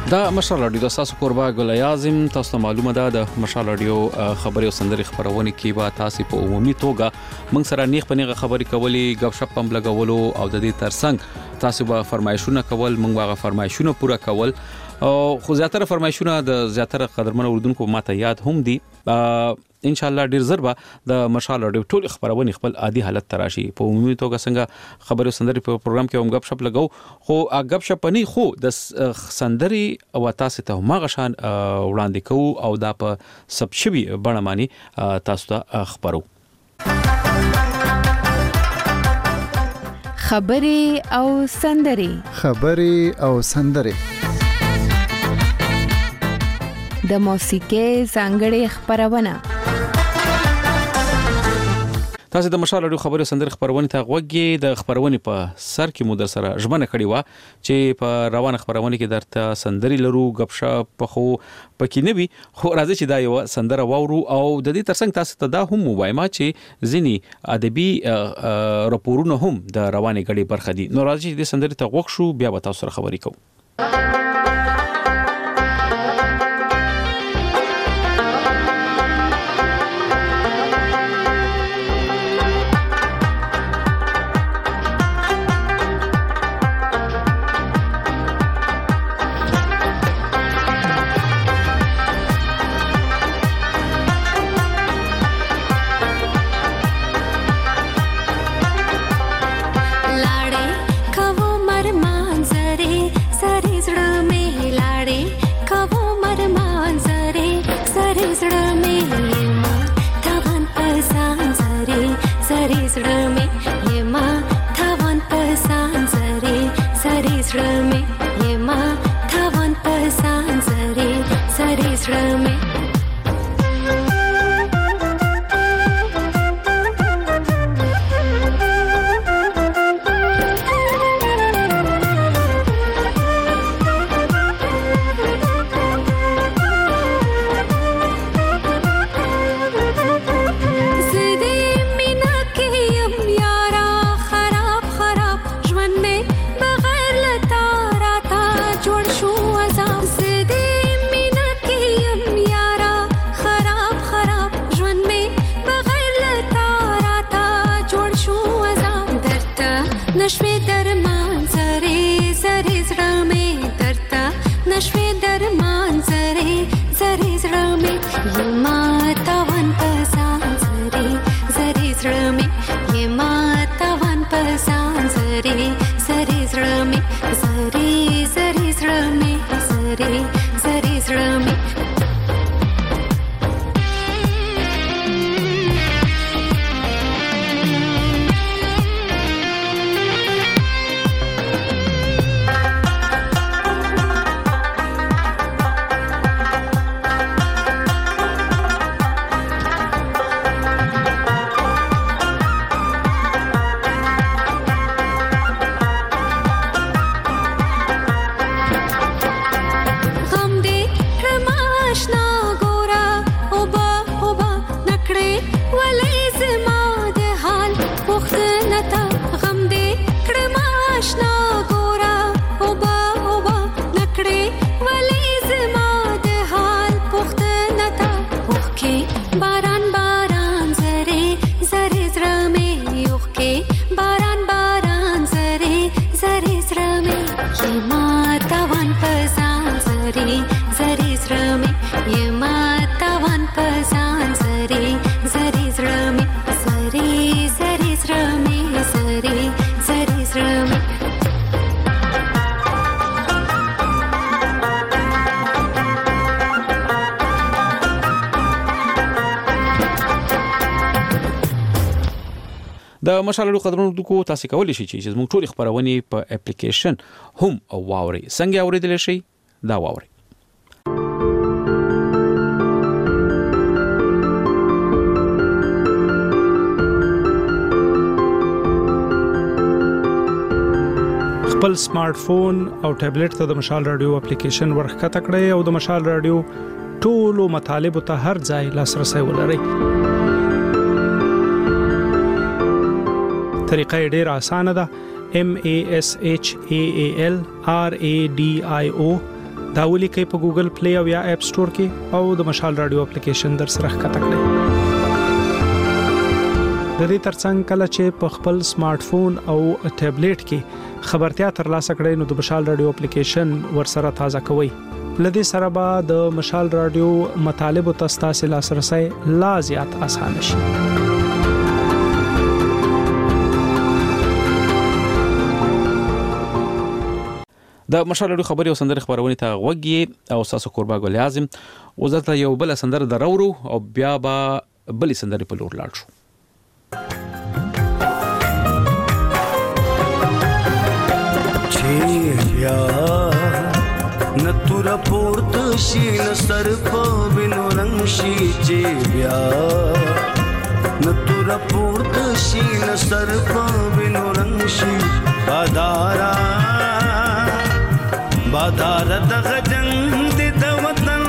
دا مشال رادیو د تاسو کوربه ګل اعظم تاسو معلومه ده د مشال رادیو خبري او سندري خبرونه کې به تاسو په عمومي توګه موږ سره نیغ په نیغه خبري کولې غب شپ هم لګولو او د دې ترڅنګ تاسو به فرمایشونه کول موږ هغه فرمایشونه پوره کول او خو زیاتره فرمایشونه د زیاتره قدرمن اوردونکو ماته یاد هم دي ان شاء الله ډیر زر به د مشال رادیو ټول خبرونه خپل عادي حالت تراشي په عمومي توګه څنګه خبرو سندري په پروګرام کې هم غب شپ لګاو خو غب شپ نه خو د سندري او تاسو ته ما غشان وړاندې کوو او دا په سب شوي بڼه مانی تاسو ته خبرو خبري او سندري د موسیقي څنګه خبرونه تاسو د مشال رادیو خبرو سندري خبرونه ته غوږی د خبرونه په سر کې مو در سره ژمنه کړې و چې په روانه خبرونه کې درته سندري لرو غب شپ په خو پکې نه وي خو راځي چې دا یو سندره وورو او د دې ترڅنګ تاسو ته دا هم وایما چې ځینی ادبي راپورونه هم د روانه غړي برخه دي نو راځي د سندري ته غوښ شو بیا به تاسو سره خبرې کوو د مشالو قدرونو کو تاسو کولی شئ چې زموږ ټول خبرونه په اپلیکیشن هم او واوري څنګه اوریدل شي دا واوري خپل سمارټ فون او ټابلیټ ته د مشال رادیو اپلیکیشن ورخکته کړئ او د مشال رادیو ټولو مطالب ته هر ځای لاسرسي ولرئ طریقه ډیر اسانه ده MASHALRADIO دا ولیکئ په ګوګل پلی او یا اپ سٹور کې او د مشال رادیو اپلیکیشن در سره ښکته کړئ. د دې ترڅنګ کله چې په خپل سمارټ فون او ټابلیټ کې خبرتیا ترلاسه کړئ نو د مشال رادیو اپلیکیشن ورسره تازه کوئ. لدې سره به د مشال رادیو مطالب او تاسو لاسرسي لا زیات آسان شي. د مشال رادیو خبري او سندري خبرونه ته غوږی او تاسو قربا ګل اعظم وزته یو بل سندره درورو او بیا به بل سندري په لور لاړ شو. چیا نتور پورت شي نسر په بنو رنگ شي چې بیا نتور پورت شي نسر په بنو رنگ شي بادار دغه جنگ د وطن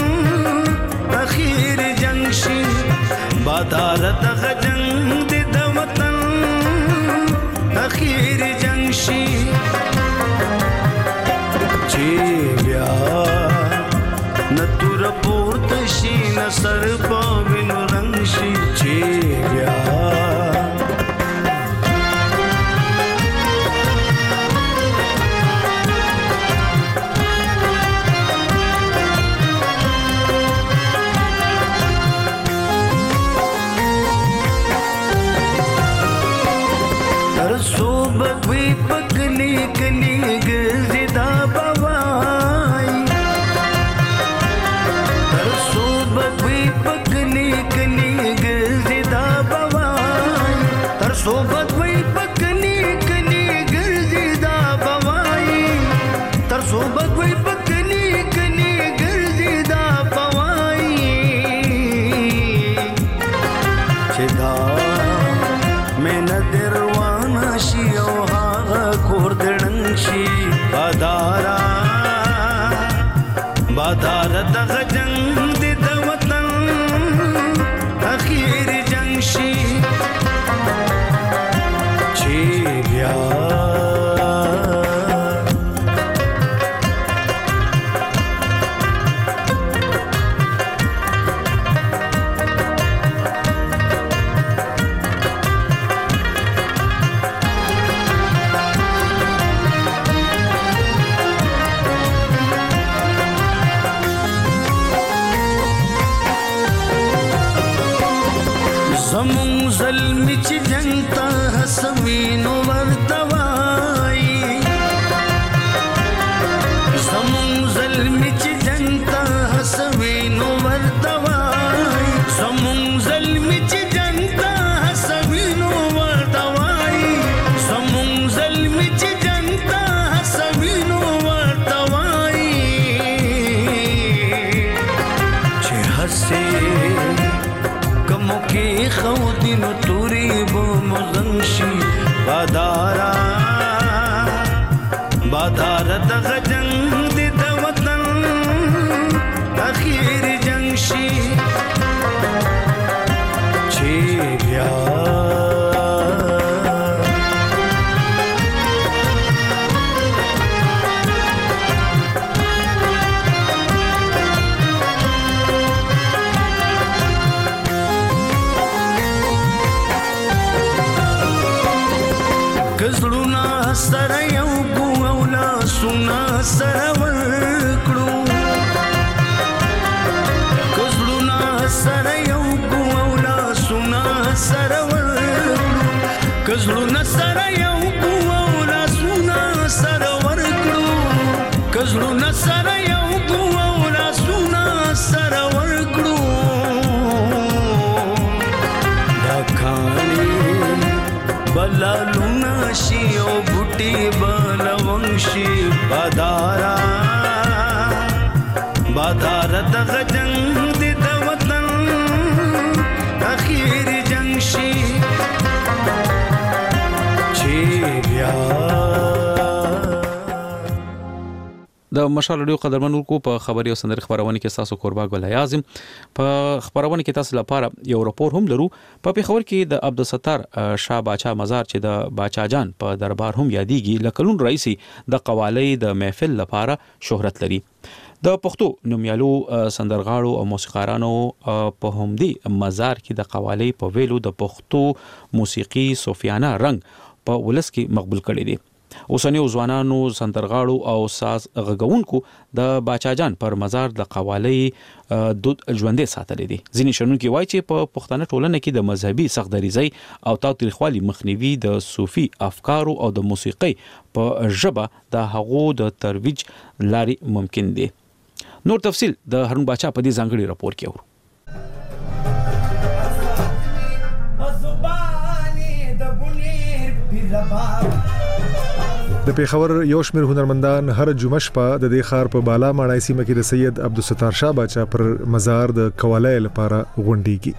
اخیر جنگ شي بادار دغه جنگ د وطن اخیر جنگ شي چې بیا نتور پورت شي نسر په وینو رنگ شي چې بیا بادار دغه جنگ د وطن اخیر جنگ شي چې بیا زمون ظلمی چی جنگتا حسوینو ورتوائی زمون ظلمی چی جنگتا حسوینو ورتوائی زمون ظلمی چی جنگتا حسوینو ورتوائی زمون ظلمی چی جنگتا حسوینو ورتوائی چی حسی کمو کی خودی نو توری بو مغنشی بادار دغه جنگ د وطن اخیر جنگ شي چې بیا کزړونا سره یو کو اولا سنا سره ورکړو کزړونا سره یو کو اولا سنا سره ورکړو کزړونا سره یو کو اولا سنا سره ورکړو کزړونا سره یو کو اولا سنا سره ورکړو دا کانی بلالونا شي او بوټي بلونشي بادار دغه جنگ د وطن اخیر جنگ شي چې بیا د مشال رادیو قدرمنونکو په خبري او سندري خبرونه کې تاسو قربا ګل اعظم په خبرونه کې تاسو لپاره یو راپور هم لرو. په پیښور کې د عبدالستار شاه باچا مزار چې د باچا جان په دربار هم یادېږي لکلون رئیسي د قوالی د محفل لپاره شهرت لري. د پښتو نومیالو سندرغاړو او موسیقارانو په همدې مزار کې د قوالی په ویلو د پښتو موسیقي صوفیانه رنګ په ولس کې مقبول کړي دي. اوسنیو ځوانانو سندرغاړو او ساز غږونکو د باچا جان پر مزار د قوالی دود ژوندې ساتلې دي. ځینې شنونکي وایي چې په پښتنه ټولنه کې د مذهبي سختدریزۍ او تاوتریخوالي مخنیوي د صوفي افکارو او د موسیقۍ په ژبه د هغو د ترویج لارې ممکن دي. نور تفصیل د هارون باچا په دې ځانګړي راپور کې اورو. د پیښور یو شمېر هنرمندان هر جمعه شپه د دې ښار په بالا ماڼۍ سیمه کې د سید عبدالستار شاه باچا پر مزار د قوالی لپاره غونډېږي.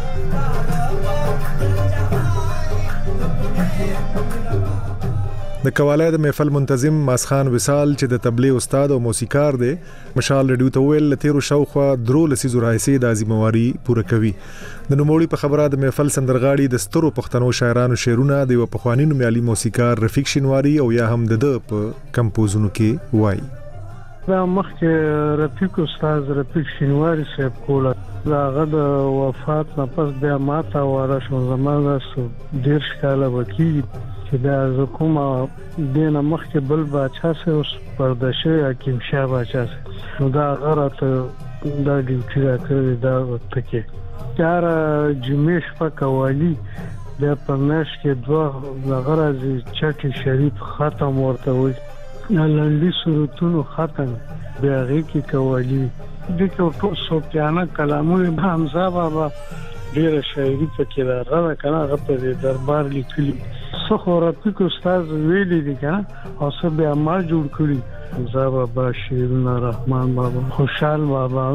د قوالی د محفل منتظم ماسخان وصال چې د طبلې استاد او موسیقار دی مشال رادیو ته ویل لتیرو شاوخوا 3 لسیزو راهیسې د ازمواري پوره کوي. د نوموړي په خبره د محفل سندرغاړي د سترو پښتنو شاعرانو شعرونه د یو پخوانی نومیالي موسیقار رفیق شینواری او یا هم د په کمپوزونو کې وایي. دا مخکې رفیق استاد رفیق شینواری صاحب کوله داغه د وفات نه پس بیا ماته واره شو زمانه 10 کاله وکړي چې دا زکوما دینه مخکې بل باچا سه اوس پردشه حکیم شاه باچا سه نو دا غره دا ډیوټي راکړی دا وخت کې چار جمیش په قوالی د پرناش کې دوه غرض چټي شریف ختم ورته وي لاندې صورتونو ختم بیا کې قوالی د ټول صوفیانه کلامونه حمزه بابا ډیر شاعري پکې راغله کنه غته د دربار لیکلي څو رفیق استاد ویلي دي کنه او څه بیا ما جوړ کړی حمزه بابا شیرونه رحمان بابا خوشحال بابا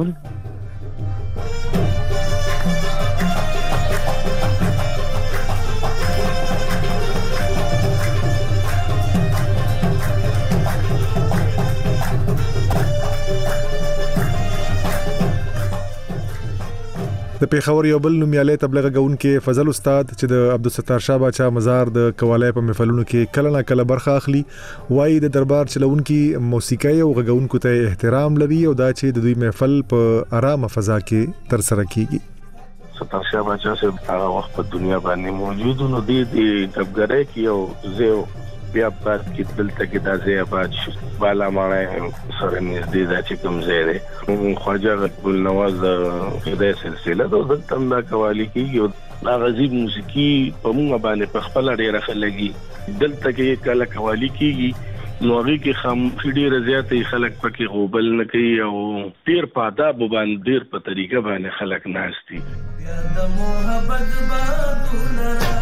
د پیښور یو بل نومیالي تبلیغ غونکې فضل استاد چې د عبدالستار شاه باچا مزار د قوالی په محفلونو کې کله نه کله برخه اخلي وایي د دربار چلونکي موسیقي او غږونکو ته احترام لري او دا چې د دوی محفل په آرامه فضا کې تر سره کیږي. ستار شاه باچا صاحب هغه وخت په دنیا باندې موجود نو دی کبګره کې او زه بیا پات کې دلته کې د ځای آباد شو بالا ماڼۍ سره نږدې دا چې کوم ځای دی خواجه غبل نواز د سلسله د دلته دا قوالی کېږي دا غزیب موسیقي په موږ باندې په خپل ډېر خلګي دلته کې کله قوالی کېږي نو هغه کې خاموشي ډېر زیاتې خلک پکې غوبل نه کوي او ډېر په آداب باندې ډېر په طریقه باندې خلک ناشتي د محبت بادونه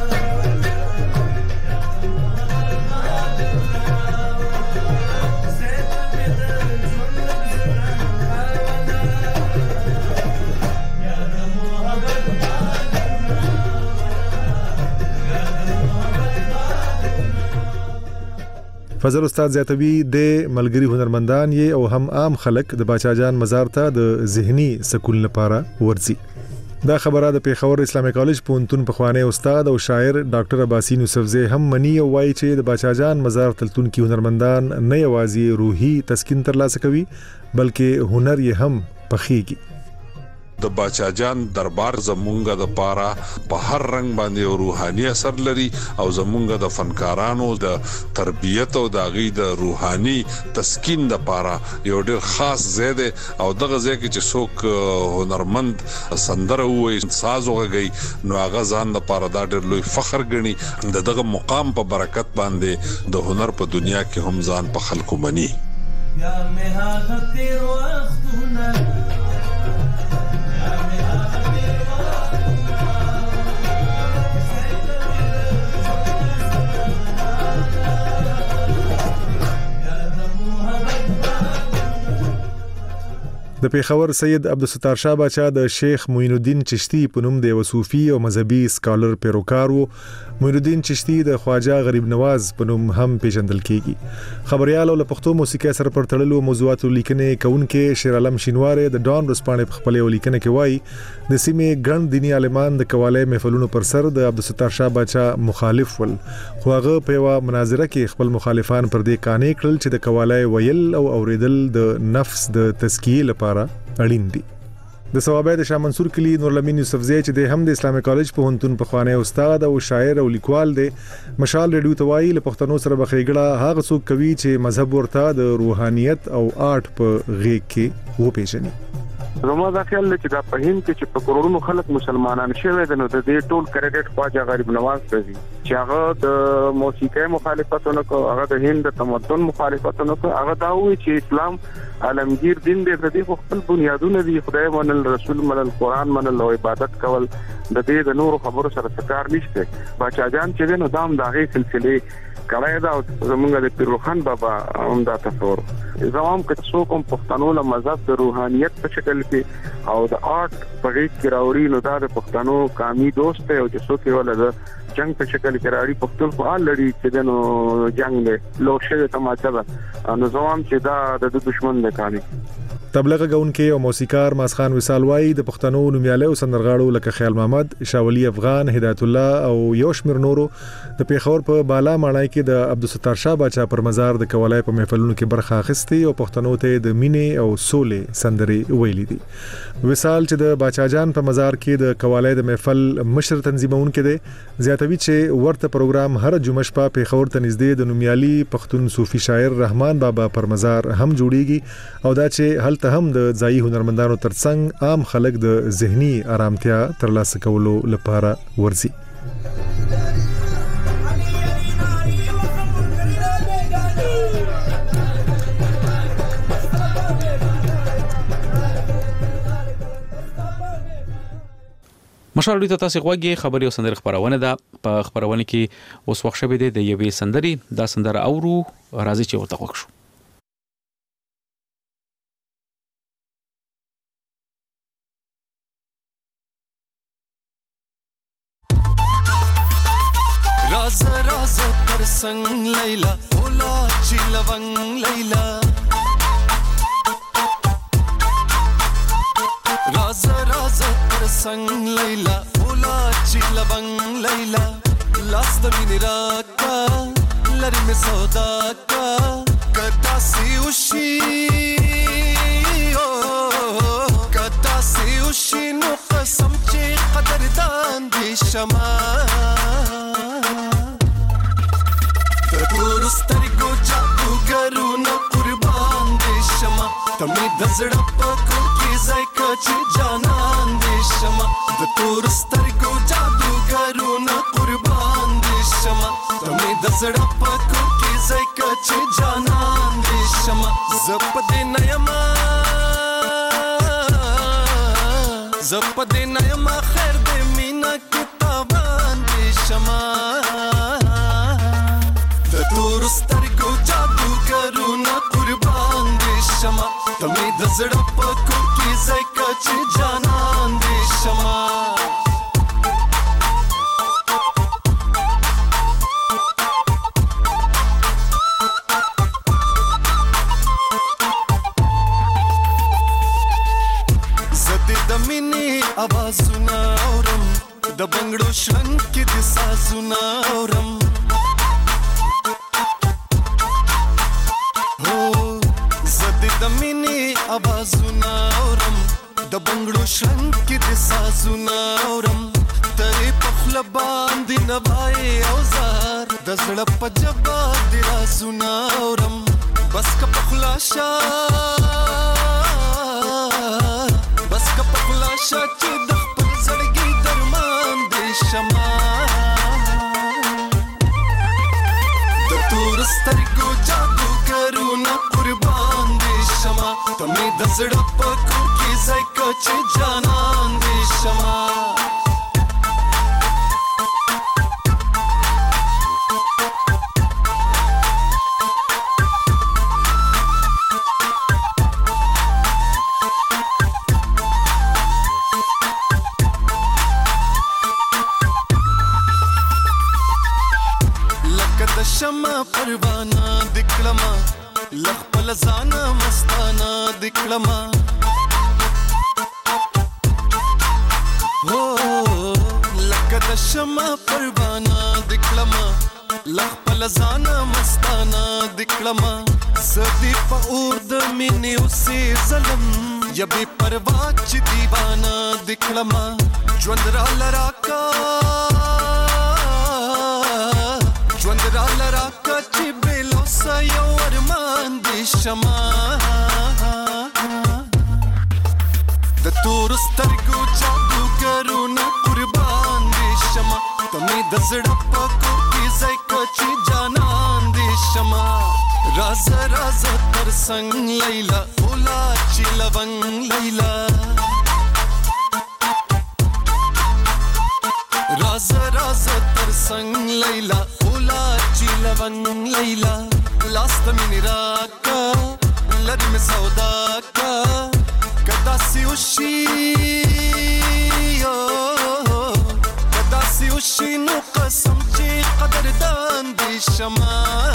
فضل استاد زیاتوی د ملګری هنرمندان یې او هم عام خلک د باچا جان مزار ته د ذهني سکون لپاره ورځي. دا خبره د پیښور اسلامي کالج پونتون پخوانی استاد او شاعر ډاکټر عباسین یوسفزی هم منی او وایي چې د باچا جان مزار تلتون کې هنرمندان نه یوازې روحي تسکین ترلاسه کوي بلکې هنر یې هم پخېږي. د باچا جان دربار زمونږه د پاره په هر رنگ باندې روحاني اثر لري او زمونږه د فنکارانو د تربیت او د غي د روحاني تسکین د پاره یو ډېر خاص زیاده او دغه ځای کې چې څوک هنرمند سندره وي ساز وغږي نو هغه ځان د پاره دا ډېر لوی فخر ګڼي دغه مقام په برکت باندې د هنر په دنیا کې هم ځان په خلکو مني. یا مه هغه تیر وختونه د پیښور سید عبدالستار شاه باچا د شیخ معین الدین چشتی په نوم د صوفي او مذهبي سکالر پیروکار وو. معین الدین چشتی د خواجه غریب نواز په نوم هم پیژندل کیږي. خبريال او له پښتو موسیقي سره پر تړلو موضوعاتو لیکنې کوونکې شیر عالم شینواره د ډان رسپانې په خپل لیکنه کې وایي د سیمې ګڼ دینی عالمان د قواله محفلونو پر سر د عبدالستار شاه باچا مخالف ول، خو هغه په یو مناظره کې خپل مخالفان پر دې قانع کړل چې د قواله ویل او اوریدل د نفس د تزکیه لپاره اړین دي. د ثوابه د شاه منصور کلی نورالامین یوسفزی چې د هم د اسلامي کالج په هنتون په خوانه استاد او شاعر او لیکوال دی، مشال ریډیو توای له پښتنو سره بخېګړه هغه څوک کوي چې مذهب ورته د روحانيت او آرټ په غیږ کې و پیژني. زما دا خیال دی چې دا په هند کې چې په کروڑونو خلک مسلمانان شوي دي، نو د دې ټول کریډټ خواجه غریب نواز ته دي چې هغه د موسیقي مخالفتونه کو، هغه د هند د تمدن مخالفتونه کو، هغه دا وی چې اسلام عالمگیر دین دی، د دې خپل بنیادونه دي، خدای منل، رسول منل، قران منل او عبادت کول، د دې د نور خبرو سره څه نشته. بچا جان چې نو دام داغه سلسله کړای دا زمونږ د پیروخان بابا هم دا تصور زمام که څو کوم پښتنو له مذهب د روحانيت په شکل کې او د آرټ په غیږ کې راوړي، نو دا د پښتنو قومي دوست دی او چې څوک یې ولګ جنگ په شکل کې راړي پښتون په حال لري چې نو جنگ له لوشه تماچا ده، نو زمام چې دا د دشمن د کاري. تبلیغ غونکي او موسیقار ماسخان وصال وای د پښتنو نومیاله او سندرغاړو لکه خیال محمد، شاولی افغان، هدایت الله او یوشمیر نورو د پیښور په بالا ماڼای کې د عبدالستار شاه باچا پر مزار د قواله په محفلونو کې برخه اخیستي او پښتنو ته د مینې او سولې سندرې ویلي دي. وصال چې د باچا جان په مزار کې د قواله د محفل مشر تنظیمون کې دي، زیاتوي چې ورته پروګرام هر جمعه شپه پیښور ته نږدې د نومیالي پښتون صوفي شاعر رحمان بابا پر مزار هم جوړیږي او دا چې ته هم د ځای هنرمندانو ترڅنګ عام خلک د ذهني آرامتیا ترلاسه کولو لپاره ورزي. مشال دوی ته تاسو غوږی خبري او سندري خبرونه ده. په خبرونه کې اوس وخت شوه د یوې سندري، دا سندره اورو راځي چې ورته وښو. राजा राजा पर संग लैला ओला चिलवंग लैला, राजा राजा पर संग लैला ओला चिलवंग लैला, लास्ट मिनरा का लरी में सौदा का कदासी उशी ओ कदासी उशी नो कसम चे कदरदान दे शमा سترګو جادوګرو نه قربان دې شمه، تمې د زړه په کور کې ځای کچې جانان دې شمه، د تور سترګو جادوګرو نه قربان دې شمه، تمې د زړه په کور کې ځای کچې جانان دې شمه، زه په دې نه یمه زه په دې نه یمه خیر دې مینه کې تاوان دې شمه، تور سترګو جادوګرو نه قربان دې شمه، تمې د زړه په کور کې ځای کچې جانان دې شمه. زه دې د مینې آوازونه اورم، د بنګړو شرنګ کې دې سازونه اورم، د مینې آوازونه اورم، د بنګړو شرنګ کې د سازونه اورم، ترې په خوله باندې نوای اوزار، د زړه په ژبه د رازونه اورم، بس که په خوله شه بس که په خوله شه چې د خپل زړګي درمان دې شمه، د تور سترګو جادوګرو نه قربان شمه، تمې د زړه په کور کې ځای کچې جانان دې شمه. د شمع پروانه دکړما لخپل ځان مستانه دکړما لکه د شمع پروانه دکړما لخپل ځان مستانه دکړما زدي په اور د مینې اوسې ظلم یا بے پروا چې دیوانه دکړما ژوند را لراکا چې بلو سایو ارمان دې شما د تور سترګو جادوګرونه قربان دې شما تمې د زړه په کور کې ځای کچې جانان دې شما راز راز تر څنګ لیلا اولا چې لونګ لیلا راز راز تر څنګ لیلا اولا چې لونګ لیلا لاست مینې راکا لری مې سودا کا کدا سی وشي کدا سی وشي نو قسم چې قدردان دې شما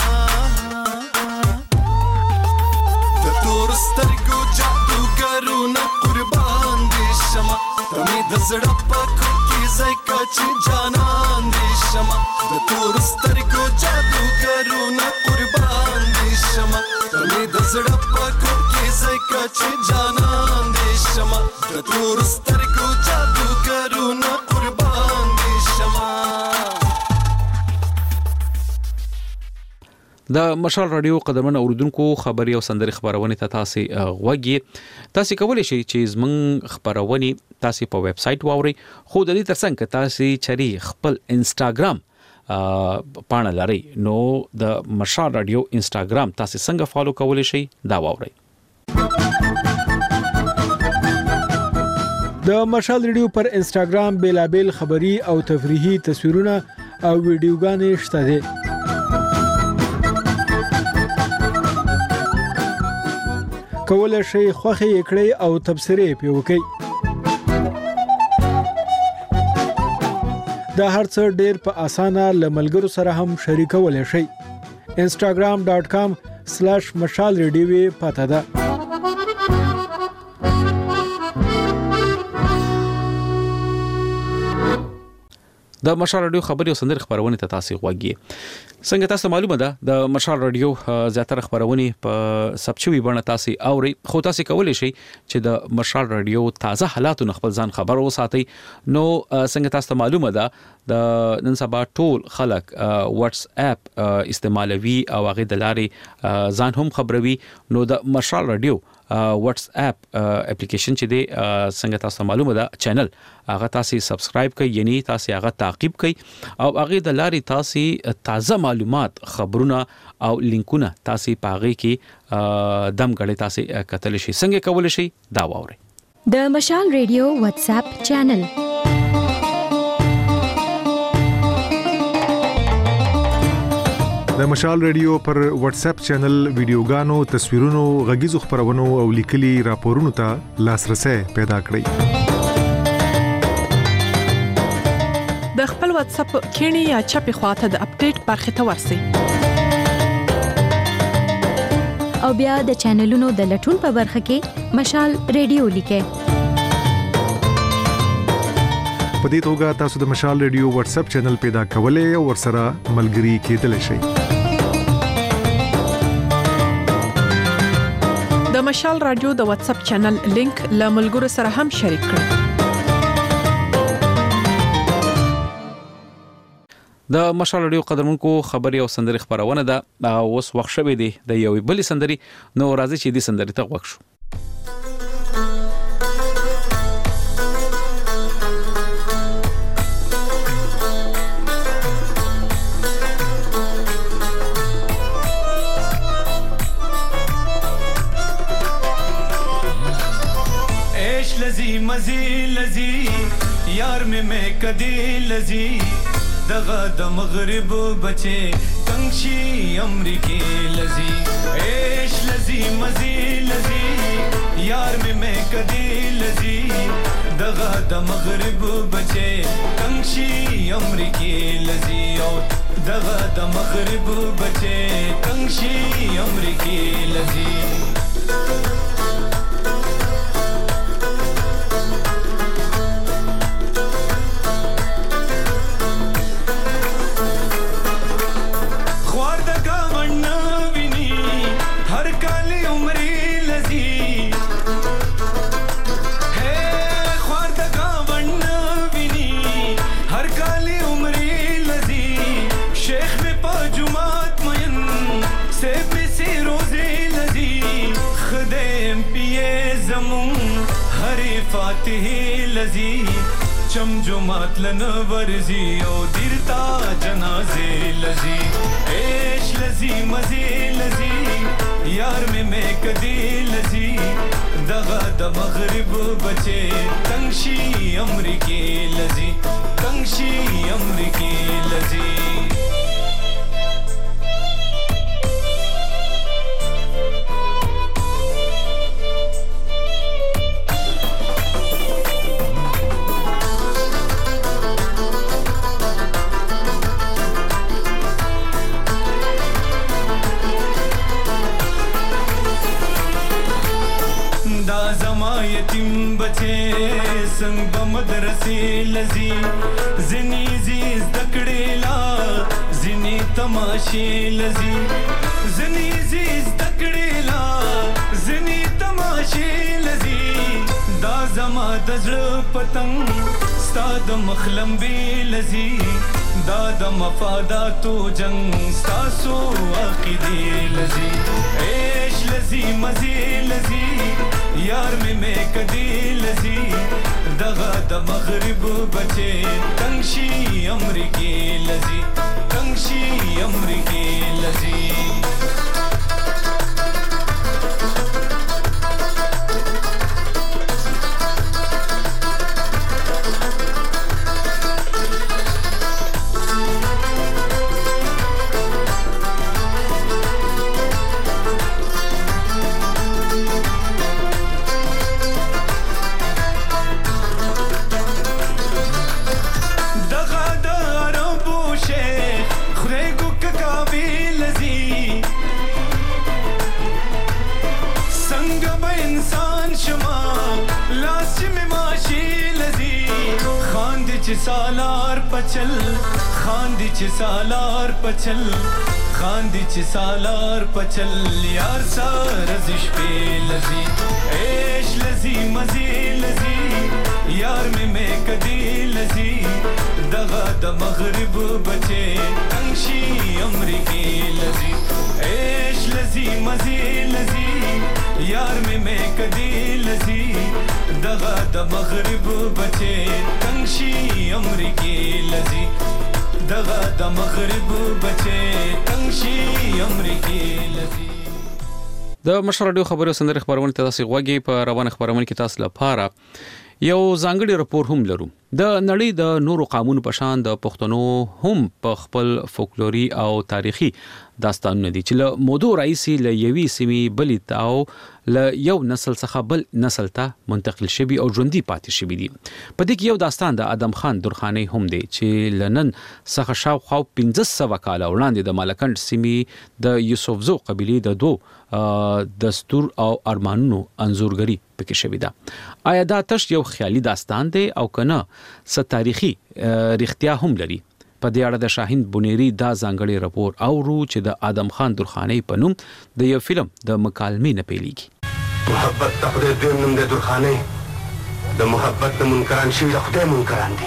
د تور سترګو جادوګرونه قربان دې شما تمې د زړه په کور کې ځای کچې جانان دې شما د تور سترګو جادوګرونه قربان دې شما تمې د زړه په کور کې ځای کچې جانان دې شما د تور سترګو جادوګرونه قربان دې شما د مشال رادیو قدرمن اوردونکو خبري او سندري خبرونه ته تاسو غوږی تاسو کولی شئ چې زمون خبرونه تاسو په ویب سټ واوري خو د دې ترڅنګ تاسو چري خپل انستګرام پاڼه لري نو د مشال رادیو انستګرام تاسو څنګه فالو کولی شئ دا واوري د مشال رادیو پر انستګرام بیلابل خبري او تفریحي تصویرونه او ویډیوګانې شته دي کولای شئ خوخي کړئ او تبصره پی وکړئ دا هرڅه ډېر په اسانه لملګرو سره هم شریکولای شئ instagram.com/mashalradio پته ده د مشال رادیو خبري او سندري خبرونه ته تاسو غوږی څنګه تاسو معلومه ده د مشال رادیو زیاتره خبرونه په سبچوي باندې تاسو اوري خو تاسو کولی شئ چې د مشال رادیو تازه حالاتو خپل ځان خبر وساتئ نو څنګه تاسو معلومه ده د نن سبا ټول خلک واتس اپ استعمالوي او هغه د لارې ځان هم خبروي نو د مشال رادیو واتس اپ اپلیکیشن چې دی څنګه تاسو معلومه ده چینل هغه تاسو سبسکرایب کړئ یعنی تاسو هغه تعقیب کړئ او هغه د لارې تاسو تازه معلومات خبرونه او لینکونه تاسو پاغي کې دم غړي تاسو کتل شي څنګه کول شي دا واوري د مشال ریډیو واتس اپ چینل د مشال ریډیو پر واتس اپ چینل ویډیوګانو تصویرونو غږیزو خبرونو او لیکلي راپورونو ته لاسرسي پیدا کړئ د خپل واتس اپ کینی یا چپی خواته د اپډیټ برخه ته ورسئ او بیا د چینلونو د لټون په برخه کې مشال ریډیو لیکئ په دې توګه تاسو د مشال ریډیو واتس اپ چینل پیدا کولای او ورسره ملګري کېدلی شئ د مشال رادیو د واتس اپ چینل لینک له ملګرو سره هم شریک کړئ د مشال رادیو قدرمنکو خبري او سندري خبرونه ده اوس وخت شوه دی د یوې بلې سندري نو راځي چې دې سندري ته وښو مزي لذي یار میں کدی لذي دغه د مغرب بچي کنشي امریکي لذي عيش لذي مزي لذي یار میں کدی لذي دغه د مغرب بچي کنشي امریکي لذي او دغه د مغرب بچي تنګشي امریکي لذي فاتح لذی چمجمات لن ورزی او دیرتا جنازے لذی عیش لذی مزے لذی یار میں کدی لذی دغا د مغرب بچے تنگشی امریکی لذی تنگشی امریکی لذی یتیم بچے سنگ بمدرسے لذی زنی زیز دکڑیلا زنی تماشے لذی زنی زیز دکڑیلا زنی تماشے لذی دا زما دزړ پتنګ ستا د مخلم بی لذی دا د مفاداتو جنگ ستاسو عقیدې لذی عیش لذی مزې لذی یار میں کدی لذی دغا د مغرب بچے تنگشی امریکی لذی تنگشی امریکی لذی سالار پچل خاندی چ سالار پچل خاندی چ سالار پچل یار سارزش پہ لذی عیش لذی مزی لذی یار میں کدی لذی دغا د مغرب بچے تنگشی امریکی لذی عیش لذی مزی لذی یار میں کدی لذی دغا د مغرب بچے تنگشی امریکی لذی دغا د مغرب بچے تنگشی امریکی لذی د مشر رادیو خبرو سندره خبرونه تاسو غوږی په روان خبرونه کې تاسو لپاره یو ځانګړي راپور هم لرو د نړۍ د نورو قومونو په شان د پښتنو هم په خپل فولکلوري او تاریخي داستانونه دي چې له مودو راځي له یوې سیمې بلې تاو له یو نسل څخه بل نسل ته منتقل شوی او ژوندۍ پاتې شوی دي په دې کې یو داستان د ادم خان درخانۍ هم دی چې لنن څخه شاوخوا 1500 کال وړاندې د مالکند سیمې د یوسفزو قبيله د دوه دستور او ارمانونو انزورګری پکې شوی ده آیا دا تش یو خیالي داستان دی او کنه س تاریخي رښتیا هم لري په دې اړه د شاهین بونيري دا ځانګړي راپور اورو چې د ادم خان درخانۍ په نوم د یو فلم د مکالمې نه پیلېږي محبت ته خدای دې نوم د درخانۍ د محبت د منکران شي د خدای منکران دي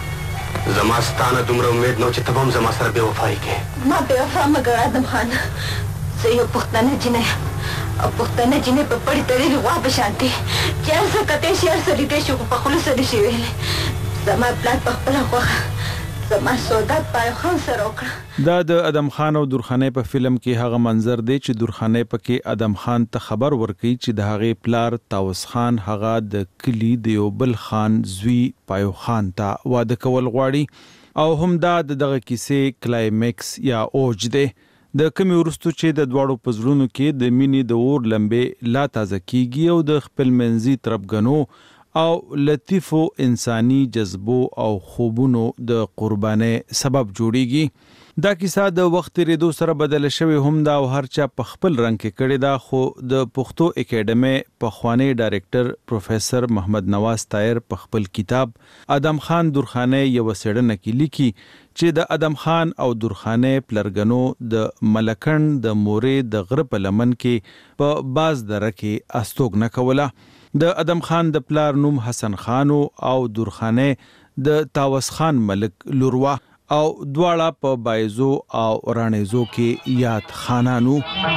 زما ستانه دومره امید نو چې ته هم زما سره بې وفایي کوې ما بې وفا مه ګڼه ادم خان زه یو پښتنه جینۍ او پښتنه جینۍ په پړې تړلې غوا په شان دي چې هر څه کتی شي هر څه لیدی شي خو په خوله څه نشي ویلی زما پلار په خپله خوښه زما سوګات پایو خان سره وکړه دا د ادم خان او درخانۍ په فلم کې هغه منظر دی چې درخانۍ پکې ادم خان ته خبر ورکړي چې د هغې پلار تاوس خان هغه د کلی د یو بل خان زوی پایو خان ته واده کول غواړي او هم دا دغه کیسې کلایمکس یا اوج دی د کمی ورستو چې د دواړو پزړونو کې د مینې د اور لمبې لا تازه کیږي او د خپل منځي ترپګنو او لطیفو انساني جذبو او خوبونو د قرباني سبب جوړیږي. دا کیسه د وخت ریدو سره بدل شوی هم دا او هر چا په خپل رنگ کې کړی دا، خو د پښتو اکیډمي پخوانی ډایریکټر پروفیسر محمد نواز طاهر په خپل کتاب ادم خان درخانه یو سړنه کې لیکي چې د ادم خان او درخانه پلرګنو د ملکند د مورې د غره په لمن کې په باز دره کې استوګ نه کوله. د ادم خان د پلار نوم حسن خان او درخانه د تاوس خان ملک لوروا او دواړه په بایزو او رانیزو کې یاد خانانو.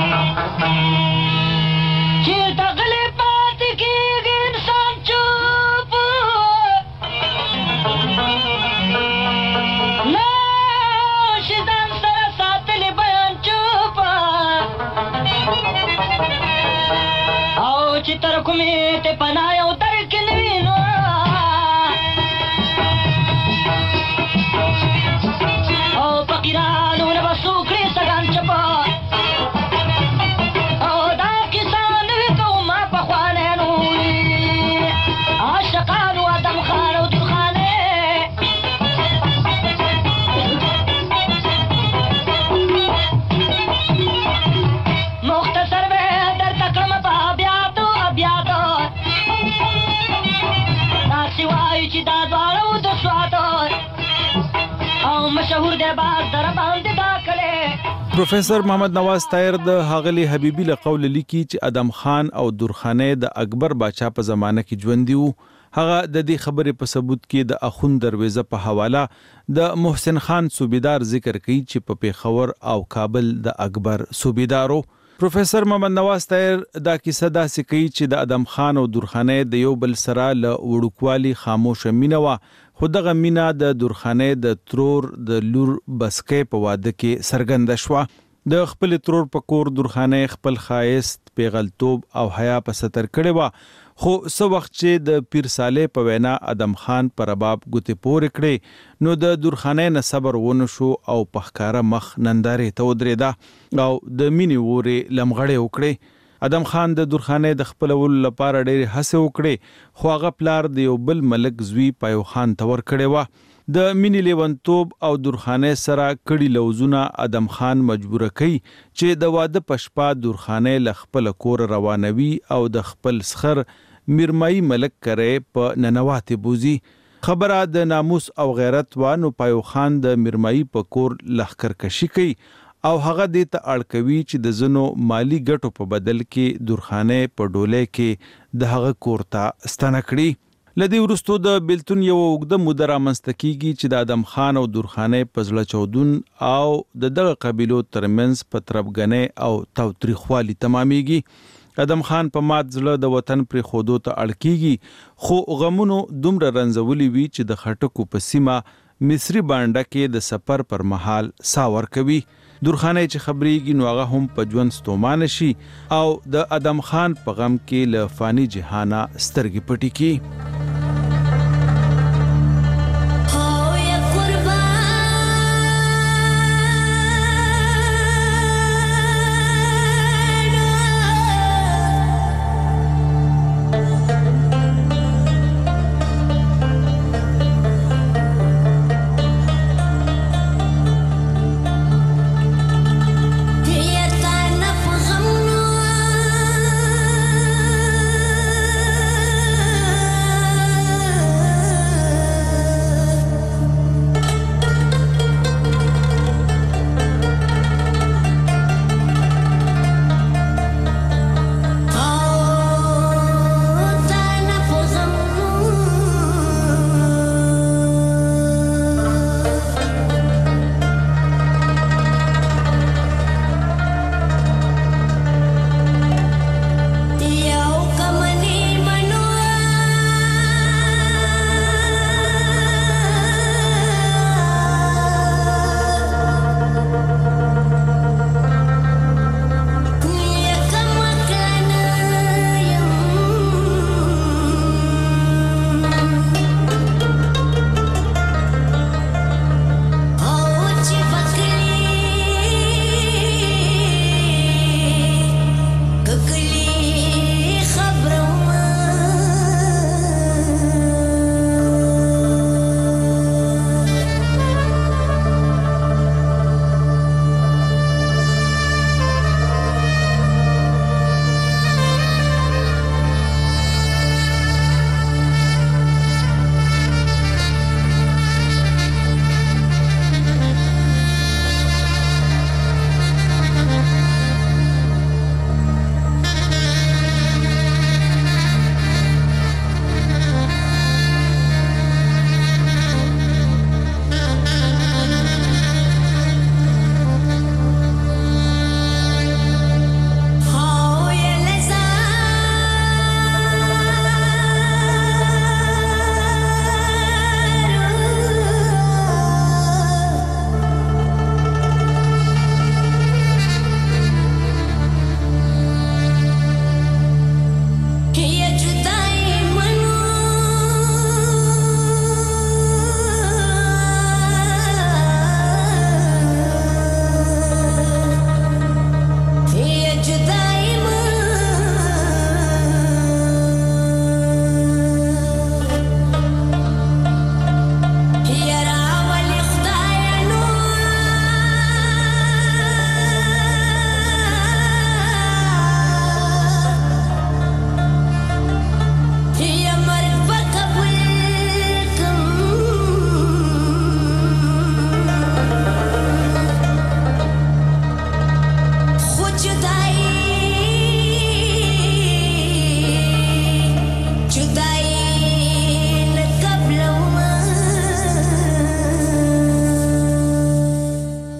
چې دغلی پاتې کېږي انسان چوپ نه شي ځان سره ساتلی بیان چوپ او چې تر کومې ته پناه یو درک نه وي نو فقیرانو نه به څوک کړي سګان چپه او دا کیسه نوې کوم ما پخوانیانو عاشقانو ادم خان او درخانې مختصر به درته کړم په ابیاتو داسې وایي چې دا دواړه د سواتو او مشهور دی باز در باندې دا کړي. پروفیسر محمد نواز طاهر د حاغلی حبیبی له قول لیکي چې ادم خان او درخانه د اکبر باچا په زمانه کې ژوند دیو. هغه د دې خبرې په ثبوت کې د اخوند دروازه په حواله د محسن خان صوبیدار ذکر کوي چې په پیښور او کابل د اکبر صوبیدارو. پروفیسر محمد نواز طاهر دا کیسه داسې کوي چې د ادم خان او درخانه د یو بل سره له وړوکوالي خاموشه مینه وه، خو دغه مینه د درخانه د ترور د لور بسکې په واده کې څرګنده شوه. د خپل ترور په کور درخانه خپل ښایست، پیغلتوب او حیا په ستر کړې وه، خو څه وخت چې د پیر صالح په وینا ادم خان پر رباب ګوتې پورې کړې نو د درخانه نه صبر ونه شو او په ښکاره مخ نندارې ته ودرېده او د مینې وورې لمغړې وکړې. ادم خان د درخانه د خپلولو لپاره ډېرې هڅې وکړې، خو هغه پلار د یو بل ملک زوی پایو خان ته ورکړې وه. د مینې لیونتوب او درخانه سره کړي لوزونه ادم خان مجبوره کوي چې د واده په شپه درخانه له خپل کور روانوي او د خپل سخر میرمایي ملک کرې په ننواتې بوزي. خبره د ناموس او غیرت وانو پایو خان د میرمایي په کور لښکرکشي کوي او هغه دې ته اړ کوي چې د زنو مالی ګټو په بدل کې درخانه په ډولۍ کې د هغه کور ته ستنه کړي. لدی ورستو د بیلتون یو اوږده موده رامنځته کیږي چې د ادم خان او درخانه په زړه چودون او د دغه قبیلو ترمنځ په تربګنۍ او تاوتریخوالي تمامیږي. ادم خان په مات زړه د وطن پر خودو ته اړ کیږي، خو غمونو دومره رنځولي وي چې د خټکو په سیمه مصری بانډه کې د سفر پر مهال ساور کوي. درخانه چې خبرېږي نو هغه هم په ژوند ستومانه شي او د ادم خان په غم کې له فانی جهانه سترګې پټې کړي.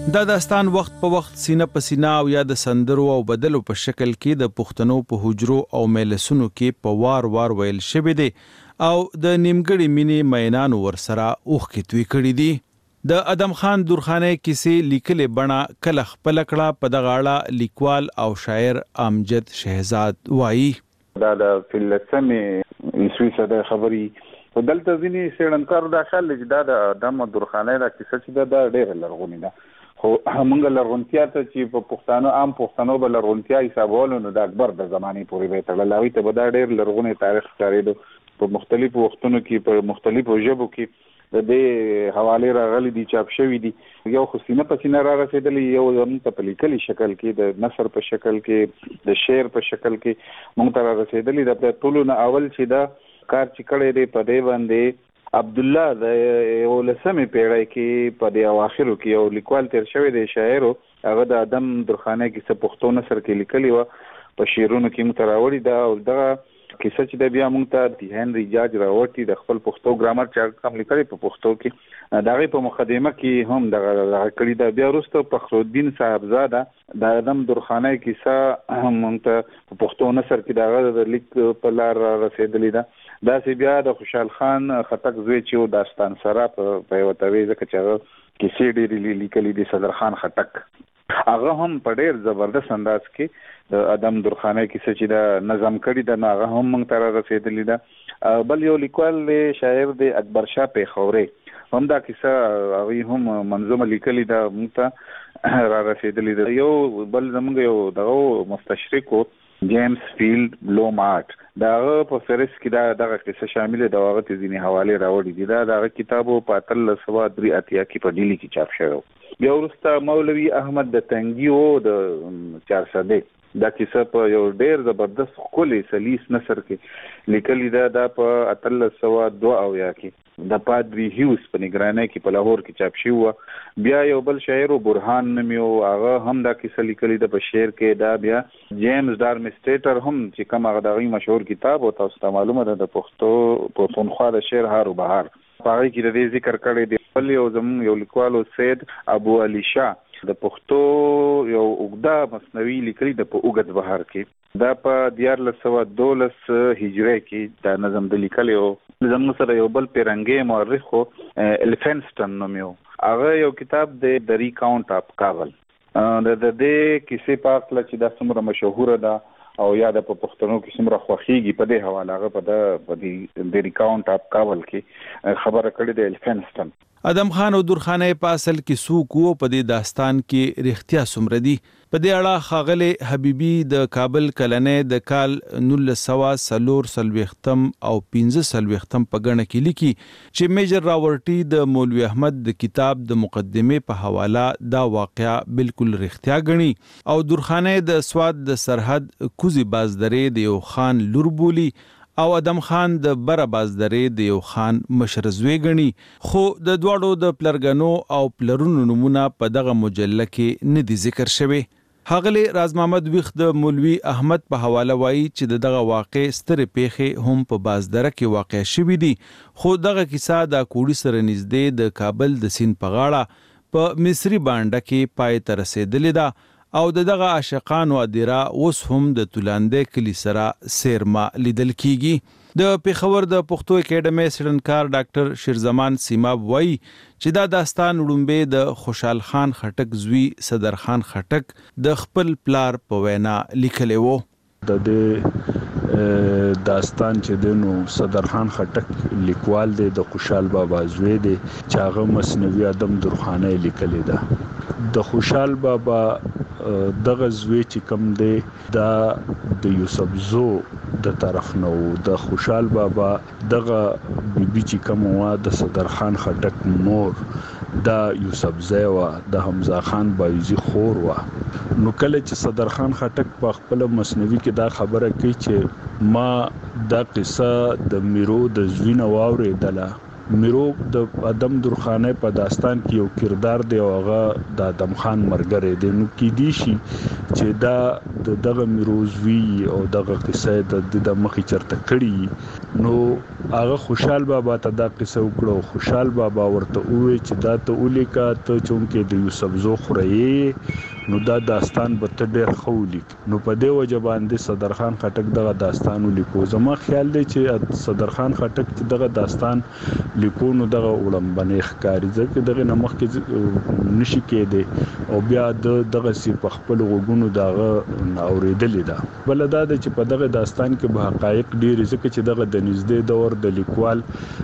دا داستان وخت په وخت سینه په سینه او یا د سندرو او بدلو په شکل کې د پښتنو په حجرو او مجلسونو کې په وار وار ویل شوی دی او د نیمګړي مینې مینانو ورسره اوښکې توی کړي دي. د ادم خان درخانۍ کیسې لیکلې بڼه کله خپل کړه په دغه اړه لیکوال او شاعر امجد شهزاد وایي. دا د فلسفې عیسوي صدې خبري په دلته ځینی سیړنکار داخل چې دا د ادم درخانۍ را کیسه چې دا ډېر لرغونی ده، خو موږ لرغونتیا ته چې په پښتانه عام پښتنو به لرغونتیا حسابولو نو د اکبر د زمانې پورې به تړل هغوی ته به دا ډېر لرغونی تاریخ ښکارېده. په مختلفو وختونو کې په مختلفو ژبو کې د دې حواله راغلي دي، چاپ شوی دي. یو خو سینه په سینه را رسېدلی، یو زموږ ته په لیکلي شکل کې د نثر په شکل کې د شعر په شکل کې موږ ته را رسېدلی. د ټولو نه اول چې دا کار چې کړی دی په دې باندې عبد الله د 19مې پیړۍ کې په دې اواخرو کې یو لیکوال تیر شوی دی، شاعر، هغه د ادم درخانۍ کیسه پښتو نثر کې لیکلې وه، په شعرونو کې موږ ته راوړې ده. او دغه کیسه چې د بیا موږ ته د هنري جاج راوړي د خپل پښتو ګرامر چې کوم لیکلي په پښتو کې دغه په مقدمه کې هم دغه کړي دا. بیا وروسته فخرالدین صاحبزاده د ادم درخانۍ کیسه موږ ته په پښتو نثر کې دغه د لیک په لار رسېدلې ده. دا سي بیا د خوشحال خان خټک زوی چې داستان سره په یو توی ځکه چې هغه کیسې ډېرې لیکلي دي، صدر خان خټک، هغه هم په ډېر زبردست انداز کې د ادم درخانۍ کیسه چې دا نظم کړي ده نو هغه هم موږ ته را رسېدلې ده. بل یو لیکوال دی شاعر دی اکبر شاه پیښوري، هم دا کیسه هغوی هم منظومه لیکلې ده موږ ته را رسېدلې ده. یو بل زموږ یو دغه مستشرق جیمز فیلډ بلومارټ، دا هغه په فهرست کې دغه کیسه شامل ده، هغه ته ځینې حوالې راوړي دي. دا دغه کتاب په 1883 کې په ډیلي کې چاپ شوی. بیا وروسته مولوي احمد د تنګي او د 400 دا کیسه په یو ډېر زبردست ښکلی سلیس نثر کې لیکلې ده. دا په 1802 کې د پادری هیوز په نگرانۍ کې په لاهور کې چاپ شوی و. بیا یو بل شاعر برهان نومي و، هغه هم دا کیسه لیکلې ده په شعر کې. دا بیا جیمز ډارمسټیټر هم چې کوم هغه دغه مشهور کتاب او تاسو ته معلومه ده د پښتو پښتونخوا د شعر هار و بهار په هغې کې د دې ذکر کړی دی. بل یو زموږ یو لیکوال سید ابو علي شاه د پښتو یو اوږده مثنوي لیکلي ده په اوږد بهار کې. دا په 1412 هجري کې دا نظم د لیکلی و. زموږ سره یو بل پیرنګي مورخ و الفنسټن نومي و، هغه یو کتاب دی د ریکاونټ اف کابل. د دې کیسې په هکله چې دا څومره مشهوره ده او یا د په پښتنو کې څومره خوښیږي په دې حواله هغه په د ریکاونټ اف کابل کې خبره کړې ده الفنسټن. ادم خان او درخانۍ په اصل کې څوک وو، په دې داستان کې رښتیا څومره دي؟ په دې اړه ښاغلی حبیبي د کابل کلنۍ د کال 1940 او 15 په ګڼه کې لیکي چې میجر راورټي د مولوي احمد د کتاب د مقدمې په حواله دا واقعا بالکل رښتیا ګڼي او درخانۍ د سواد د سرحد کوزي بازدرې د یو خان لور بولي او ادم خان د بره بازدرې د یو خان مشرزوی ګڼي. خو د دواړو د پلرګنو او پلرونو نومونه په دغه مجله کې نه دي ذکر شوي. ښاغلی راز محمد ویخ د مولوي احمد په حواله وایي چې دغه واقع سترې پیښې هم په بازدره کې واقع شوي دي، خو دغه کیسه د کوړی سره نږدې د کابل د سیند په غاړه په مصري بانډه کې پای ته رسېدلې ده او دغه عاشقانو ادیره اوس هم د تولاندې کلي سره سیرما لیدل کیږي. د پیښور د پښتو اکیډمۍ سیډنکار ډاکټر شیرزمان سیماب وایي چې دا داستان وړومبې د خوشحال خان خټک زوی صدر خان خټک د خپل پلار په وینا لیکلی و. د دې داستان چې د نو صدر خان خټک لیکوال دی د خوشحال بابا زوی دی چې هغه مثنوي ادم درخانۍ لیکلی ده. د خوشحال بابا دغه زوی چې کوم دی دا د یوسف زو د طرف نه و. د خوشحال بابا دغه بیبي چې کوم و د صدر خان خټک مور دا یوسف زی و، د حمزه خان بایزي خور و. نو کله چې صدر خان خټک په خپل مثنوي کې دا خبره کوي چې ما دا قصه د میرو د زوی نه واورېدله میرو د ادم درخانه په داستان کې یو کردار دی او هغه د ادم خان مرګره دی. نو کې دی شي چې دا دغه میروزوی او دغه قصه د مخې چرته کړي نو هغه خوشحال بابا ته دا قصه وکړو. خوشحال بابا ورته وې چې دا ته ولیکا ته چونکې د یوسف زو خوري نو دا داستان به ته ډېر خولی. نو په دې وجه باندې صدرخان خټک دغه داستان ولیکو. زما خیال دی چې صدرخان خټک چې دغه داستان لیکو نو دغه وړاندې ښکاری ځکه دغه نمخ کې نشي کېده او بیا دغه سی په خپل غوګونو دغه اوریدلې ده. بل دا چې په دغه داستان کې به حقایق ډیر ځکه چې دغه د نږدې دور د لیکوال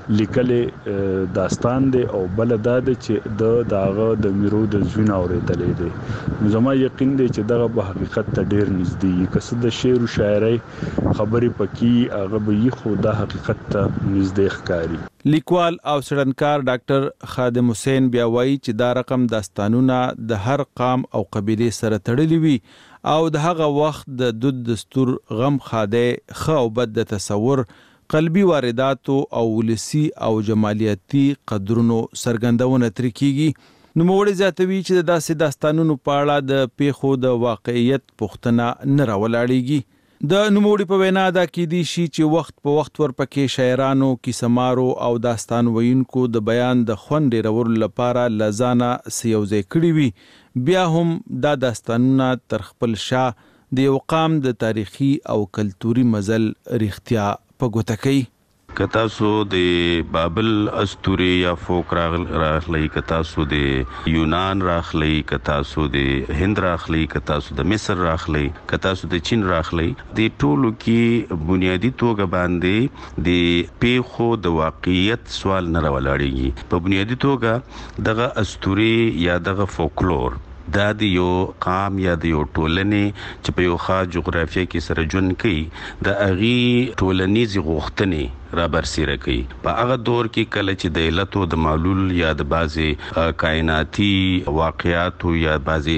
لیکلې داستان دی او بل دا چې دغه د میرو د ژوند اوریدلې دی. زما یقین دی چې دغه په حقیقت ته ډیر نږدې کسه د شعر او شاعرۍ خبرې پکې هغه به خو د حقیقت ته نږدې ښکاری. لیکوال او څېړنکار ډاکټر خادم حسین بیا وایي چې دا رقم داستانونه د هر قام او قبيله سره تړلي وي او د هغه وخت د دود دستور غم خاده خو او بد د تصور قلبي واردات او ولسی او جمالیاتي قدرونو سرګندونه تر کیږي. نو موړي زیاتوي چې د داسې داستانونو په اړه د پیښو د واقعیت پوښتنه نه راولاړيږي. د نوموړي په وینا دا کېدی شي چې وخت په وخت ورپکې شاعرانو کیسمارو او داستان ویونکو د بیان د خوند ډیرولو لپاره لزانه سیوځای کړی وي. بیا هم دا داستانونه تر خپل شا د یو قام د تاریخي او کلتوري مزل ریښتیا په ګوته کوي. کتاسو د بابل اسطوري یا فوک راخلی کتاسو د یونان راخلی کتاسو د هند راخلی کتاسو د مصر راخلی کتاسو د چین راخلی د ټولو کې بنیادی توګه باندې د پیښو د واقعیت سوال نه راولاړيږي. په بنیادی توګه دغه اسطوري یا دغه فولکلور دا د یو قام یا د یو ټولنې چې په یو خاص جغرافیه کې سره ژوند کوي د اغي ټولنیزي غوښتنې را برسیره کوي. په هغه دور کې کله چې د علت او د معلول یا د بعضي کائناتي واقعیات یا بعضي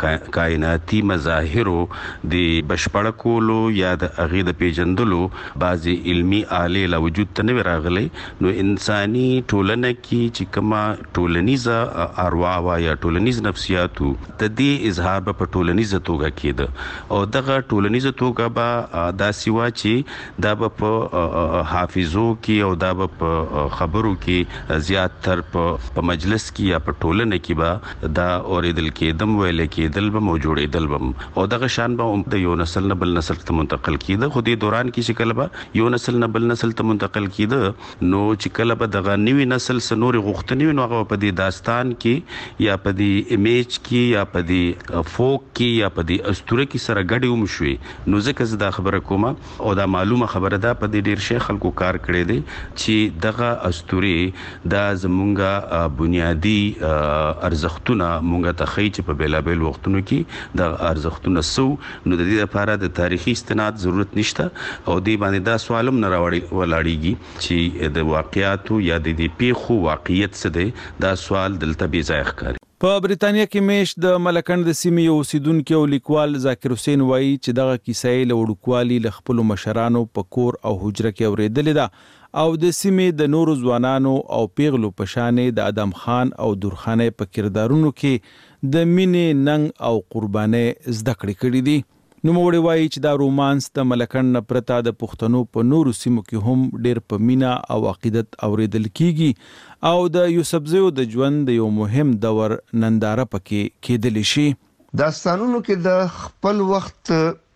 کائناتي مظاهرو د بشپړ کولو یا د اغي د پیژندلو بعضي علمي آلې لا وجود ته نه راغلي نو انساني ټولنه کې چې کما ټولنیزه ارواح یا ټولنیز نفسیاتو د دې اظهار په ټولنیزه توګه کېده او دغه ټولنیزه توګه به دا سیوا چې دا په حافظ زو کې او دا په خبرو کې زیات تر په مجلس کې یا په ټولنه کې به دا اوریدل کېدم ویل کېدل به موجودېدل به او دغه شان به د یو نسل نه بل نسل ته منتقل کېده. خو دې دوران کې چې کله به یو نسل نه بل نسل ته منتقل کېده نو چې کله به دغه نوی نسل سنوري غوښتنې نو هغه په دې داستان کې یا په دې امیج کې یا په دې فوک کې یا په دې اسطوره کې سره ګډ ومشوي. نو ځکه زه دا خبره کوم او دا معلومه خبره ده په دې ډیر شیخ خلکو کار کړی دی چې دغه اسطوري دا زمونږه بنیادی ارزښتونه مونږه ته خی چې په بیلابل وختونو کې د ارزښتونه سو نو د دې لپاره د تاریخي استناد ضرورت نشته او دې باندې دا سوالم نه ولاړیږي چې د واقعیاتو یا د پیښو واقعیت څه دی. دا سوال دلته بې ځای ښکاري. په بریتانیا کې میش د ملکند د سیمې یو اوسیدونکو او لیکوال ذاکر حسین وایي چې دغه کیسه له وړوکوالي له خپل مشرانو په کور او حجره کې اوریدلې ده او د سیمې د نورو ځوانانو او پیغلو په شانې د ادم خان او درخانه په کردارونو کې د مینې ننګ او قرباني زده کړې دي. نو موړي وایي چې دا رومانس د ملکند نه پرته د پښتنو په نورو سیمو کې هم ډېر په مینا او عقیدت اوریدل کیږي او د یوسفزو د ژوند د یو مهم دور ننداره پکې کېدل شي. داستانونو کې د خپل وخت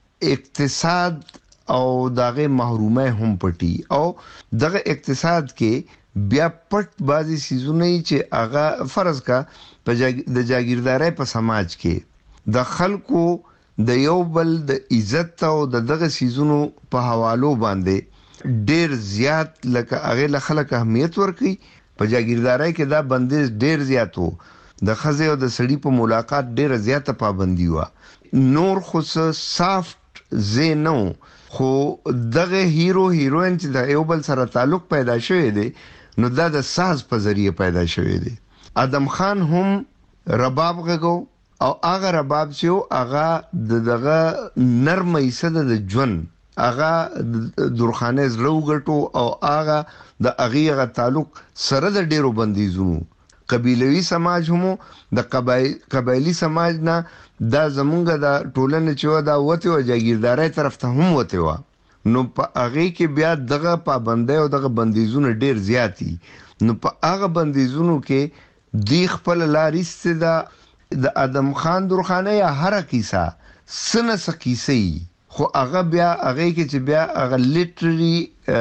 اقتصاد او دغه محرومه هم پټي او دغه اقتصاد کې بیا پټ بازي سيزونه چې هغه فرض کا د جاگیردارۍ په سماج کې د خلکو د یو بل د عزت او دغه سيزونو په حوالو باندې ډیر زیات لکه هغه له خلک اهمیت ورکي. په جاگیردارۍ کې دا بندیز ډیر زیات وو. د خزه او د سړي په ملاقات ډیر زیاته پابندي و. نور خو سافت زینو خو دغه هیرو هیروین چې د یو بل سره تعلق پیدا شوی دی نو دا د ساز په ذریعہ پیدا شوی دی. ادم خان هم رباب غږو او هغه رباب چې هغه دغه نرمه ایسه د ژوند هغه درخانه زلو غټو او هغه د اغیغه تعلق سره د ډیرو بندیزونو قبیلوي سماج هم د قبایلی سماج نه دا زمونږ د ټولنې چې دا وته او جاگیرداري طرف ته هم وته وا نو په هغه کې بیا دغه پابندۍ او دغه بندیزونه ډیر زیاتی نو په هغه بندیزونو کې دی خپل لاري ستدا د ادم خان درخانه یا هر کیسه سنه سکیسي خو هغه بیا هغه کې چې بیا هغه لیټرري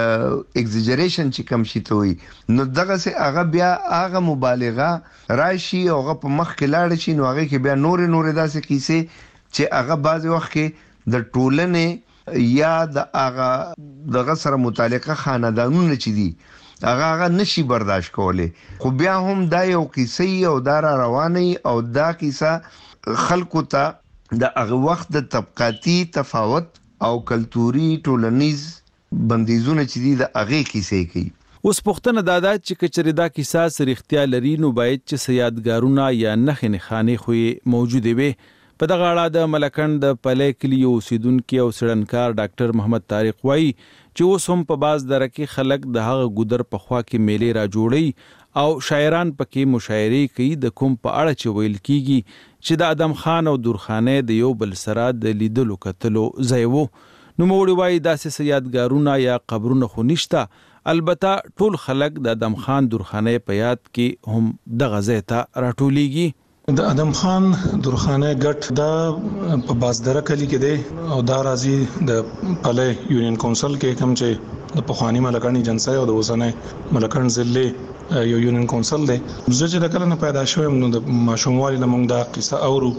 ایگزیجریشن چې کم شي ته وي نو دغه سه هغه بیا هغه مبالغه راشي او هغه په مخ کې لاړ شي نو هغه کې بیا نور داسې کیسه چې هغه بعض وخت کې د ټولنې یا د هغه دغه سره متعلقه خاندانونه چې دي هغه نشي برداشت کوله خو بیا هم دا یو کیسه او دا رواني او دا کیسه خلکو ته د هغه وخت د طبقاتي تفاوت او کلتوري ټولنیز بندیزونه چې دي د هغه کیسې کوي اوس پښتنه دادا چې کچری دا کیسه سرختیا لري نو باید چې سیادګارونه یا نخنه خانه خوې موجوده وي په دغه اړه د ملکند د پلې کلیو اوسیدونکو او سړنکار ډاکټر محمد طارق وایي چې اوس هم په باز درکې خلک د هغه ګودر په خوا کې میلې را جوړي او شاعران پکې مشاعري کوي د کوم په اړه چې ویل کیږي چې د ادم خان او درخانه د یو بل سره د لیدلو کتلو ځای وو نو موړي وایي داسې یادګارونه یا قبرونه خو نشته البته ټول خلک د ادم خان درخانه په یاد کې هم دغه ځای ته راټولېږي د ادم خان درخانه ګټ دا په بازدره کلی کې دی او دا راځي د پلې یونین کونسل کې کوم چې د پخوانی ملکانی جنسای او د اوسنۍ ملکن ضلع یو یونین کونسل دی زه چې د کله نه پیدا شوم نو د ماشوموالي لمونږ دا قصه اورو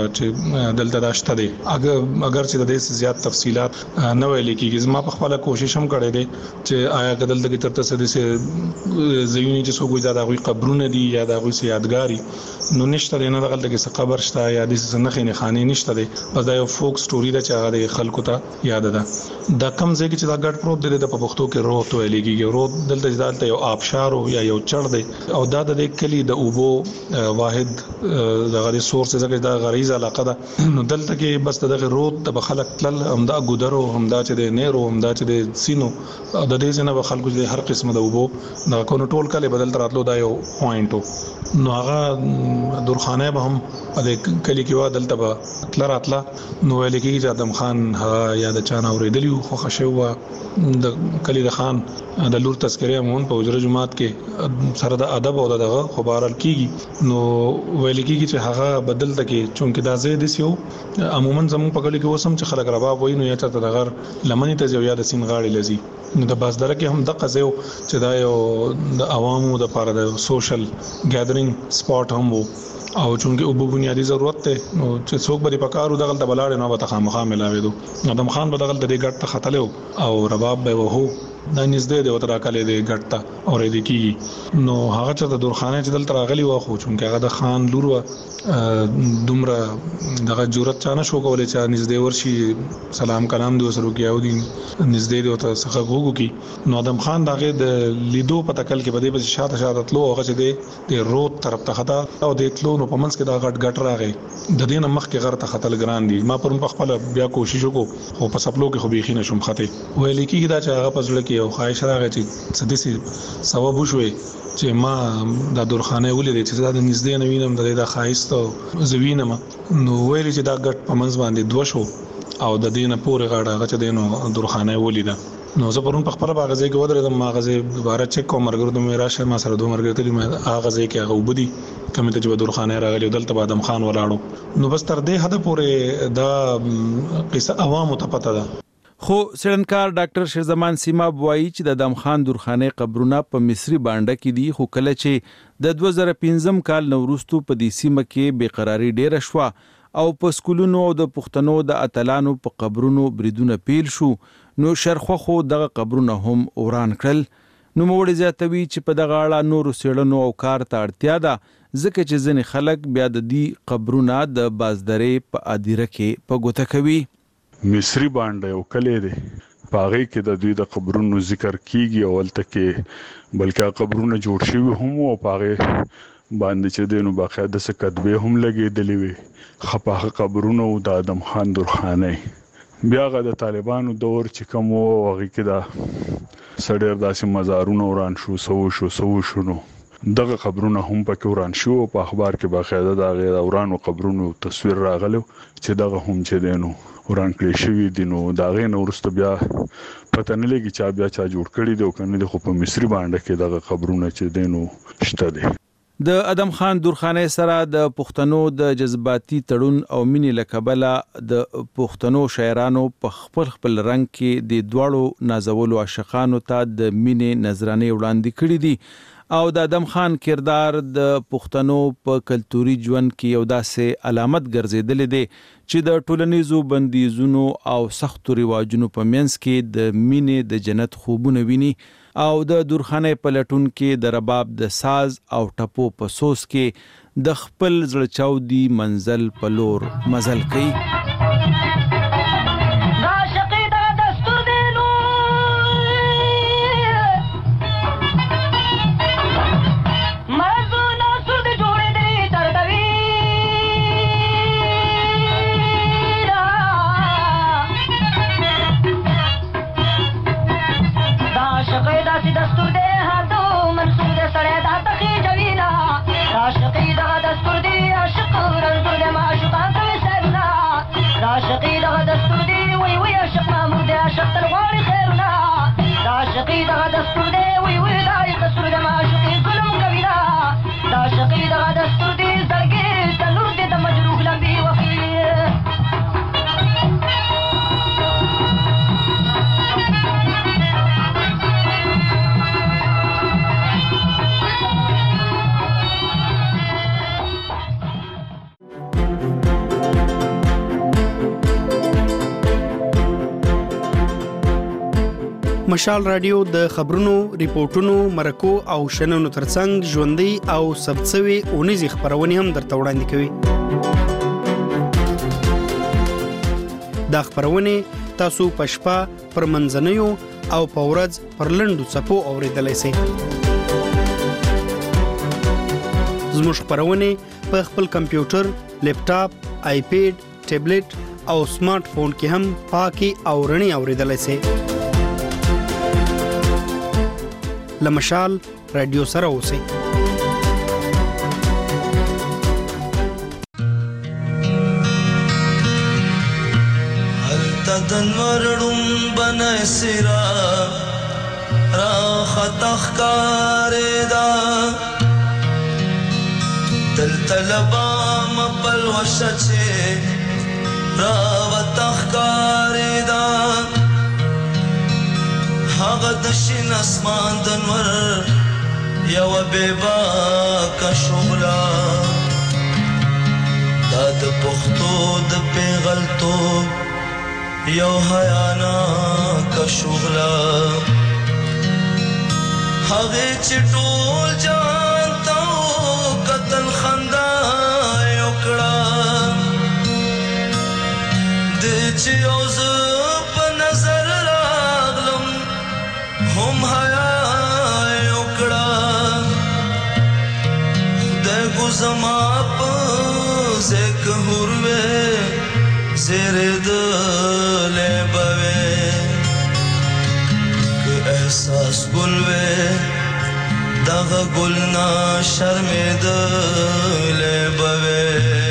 چې دلته داشته دی اگر چې د دې زیات تفصيلات نه ویل کېږي ما په خپل کوشش هم کړی دی چې آیا کدل د ترته سده سي زيونی چې څوک زیاده غوي قبرونه دي یا د غوي یادګاری نو نشته نه دغه کې قبر شته یا د سنخې نه خاني نشته دی بس دا یو فوک سټوري ده چې هغه خلکو ته یاد ده دا کم ځای کې چې دا ګډ پروت دی د پښتو کې روت ویل کېږي روت دلته ځالته یو آبشار یا یو چړ دی او دا د کلی د اوبو واحد د غری سورس زګه د غریزه علاقه ده نو دلته کې بس دغه روت د خلک تل همدا ګودرو همدا چې د نیرو همدا چې د سینو د دې نه خلکو د هر قسم د اوبو د کو ټول کله بدل تراتلو دا یو پوینټو نو هغه درخانه به هم د کلی کې وا دلته به تل راتله نو ویل کېږي چې ادم خان یا د چانه اوریدلی خو خشوه د کلی د خان د لور تذکره مون په وزره جماعت کې سره د ادب او دغه خبرال کیږي نو ویل کیږي چې هغه بدل تکي چونکه دا زید سیو عموما زمو په کلی کې وسم چې خلک رباب وای نو یا ته د غر لمنې ته یو یاد سین غاړي لذي نو د بازدره کې هم د قزیو چې دا یو د عوامو د لپاره د سوشل ګیدرینګ سپاټ هم وو او چونکه او بنیادی ضرورت ته نو چې څوک به پکارو دغه ته بلاړ نه وته خامخا ملاوي دو ادم خان به دغه د دې ګټ ته خطلو او رباب به وو دا نږدې دی وتر کله دی ګټ ته اورېد کی نو هغه چې د درخانه چې دل تراغلی واخو چونکه هغه د خان لور دومره دغه جرأت چانه شو کولای چې نږدې ورشي سلام کلام دی سره کې او دي نږدې دی وته څخه وګو کی نو ادم خان دغه د لیدو په تکل کې بده په شاته شاته تلو هغه چې دی د روت طرف ته خطا او د تلو نو په منځ کې دا غټ راغی د دې نمخ کې غر ته خطل ګران دي ما پرون په خپل بیا کوشش وکړو خو په سپلو کې خو بيخي نشم خطه ویل کېږي دا چې هغه پزړه کې یو خواهش راغی چې سدسي سبب وشوي چې ما د درخانه ولې چې دا د نږدې نوینم د خایست او زوینم نو ویل چې دا ګټ په منځ باندې دوشو او د دینه پورې غاړه چې دینو درخانه ولیدا نو زه پرون په خپل باغ ځای کې ودرېدم ما غزه دوباره چک کوم مرګ د میرا شه ما سره دوه مرګ ته ما هغه ځای کې هغه وبدي کوم ته چې درخانه راغلی دلته ادم خان ولاړو نو بس تر دې حد پورې دا قصه عوامو ته پته ده خو سړنکار ډاکټر شیرزمان سیما بوایي چې د ادم خان درخانه قبرونه په مصری باندې کې دي خو کله چې د 2015 کال نوروستو په دې سیمه کې بیقراری ډیره شوه او په سکولونو او د پښتنو د اتلانو په قبرونو بریدونه پیل شو نو شرخه خو دغه قبرونه هم وران کړل نو موړ زیاتوي چې په دغه اړه نور سړنو او کار ته اړتیا ده ځکه چې ځنې خلک بیا د دې قبرونه د بازدرې په ادیره کې په ګوته کوي مصری باندې او کله دي پاغه کې د دوی د قبرونو ذکر کیږي او ولته کې بلکې قبرونه جوړ شوی هم او پاغه باندې چې دینو باقاعده څه کتبه هم لګېدلې وي خپه قبرونو د ادم خان درخانه بیا غا د طالبانو دور چې کوم وغه کې دا سړی داسې مزارونه وران شو نو دغه خبرونه هم پکې وران شو په اخبار کې باقاعده دا غیر ورانو خبرونو تصویر راغلو چې دغه هم چې دینو وران کړی شوی دي نو دا غیر ورسته بیا پته نه لګي چې بیا چا جوړ کړی دی او کنه د خو په مصری باندې کې دغه خبرونه چې دینو شته دي. د ادم خان درخانۍ سره د پښتنو د جذباتي تړون او مینې لکبله د پښتنو شاعرانو په خپل رنگ کې د دواړو نازولو عاشقانو ته د مینې نظرانه وړاندې کړې دي او د ادم خان کردار د پښتنو په کلتوري ژوند کې یو داسې علامت ګرځیدل دي چې د ټولنیزو بندیزونو او سختو رواجونو په منځ کې د مینې د جنت خوبونه ویني او د درخانۍ په لټون کې د رباب د ساز او ټپو په سوس کې د خپل زړه چاودي منزل په لور مزل کوي. مشال رادیو د خبرونو، ریپورتونو، مرکو او شننو ترڅنګ ژوندۍ او ثبتسوي اونیزې خبرونه هم درته وړاندې کوي. دا خبرونه تاسو په شپه پر منځنیو او په ورځ پر لنډو څپو اوریدلای شئ. زموږ خبرونه په خپل کمپیوټر، لیپټاپ، آیپیډ، ټابلیټ او سمارټ فون کې هم پاکي او رڼي اوریدلای شئ. لمشال رادیو سره اوسئ. تدنورړم بنسرا را خطخ کاردا دل طلبا مبل وشچه را وتخ کاردا هغه د شین اسمان د نور یو بیبا کا شغلا دا د پختو د پیغلتو یو حیانا کا شغلا هغه چټول جانتا قتل خندا یو کړه د چوز په نظر راغلم هم حیا یو کړه د ګزما په زک هروه زره د احساس گلوه دغه گلنا شرمید لبوه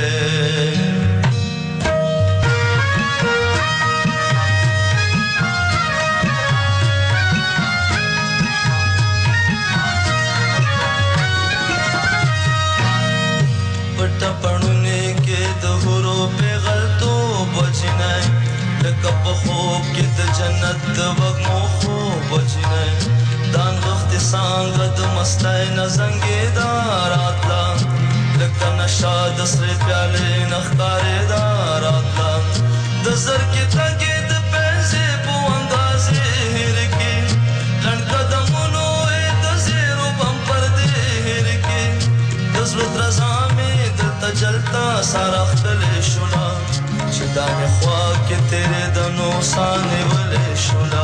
پټا پړونه کې د هورو په غلطو بچنای لکه په خوب کې د جنت د وګمو بچنه دان وخت څنګه د مستای نزنګې داراتلا لکه نشاد سره پیاله نخکارې داراتلا د زر کې تګې د پنځه په اندازې هر کې لړ قدمونو د زیرو بم پر دې هر کې د زړه درزامې د تجلتا سره خپل شولا چې دا خوا کې تیرې د نو سانې ولې شولا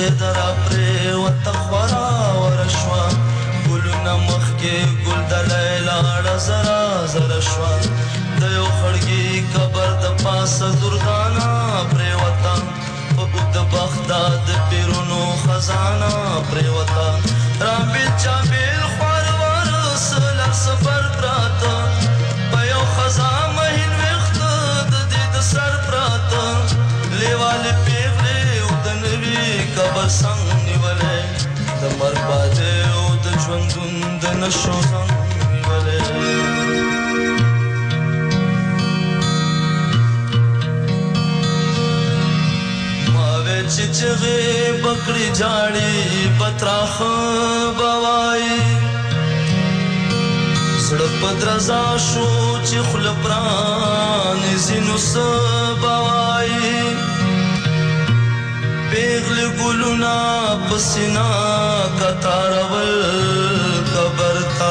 درا پرې وتخورا ورشوا ګلونه مخ کې ګل د لیلا زرا زرا شوا د یو خړګي قبر د پاسه دردانا پرې وتا په د بغداد پیرونو خزانه پرې وتا را بچا بیل خور ورسل سفر پراته په یو خزانه مهین وخت د دې د سر پراته لیواله پیغله او د نوی قبر څنګه نیولې د مرباده او د ژوندون د نشو څنګه نیولې چغه بکړی جاړي پتراخ بوای سړک پدرزا شو چې خلپران زینو سبوای پیغل ګلونا پسینا کتارول قبرتا